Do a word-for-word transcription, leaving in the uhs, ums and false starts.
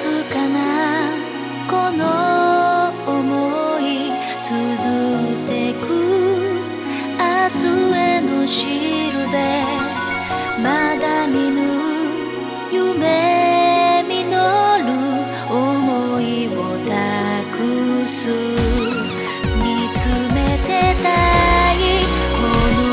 すかなこの想い綴ってく明日へのしるべ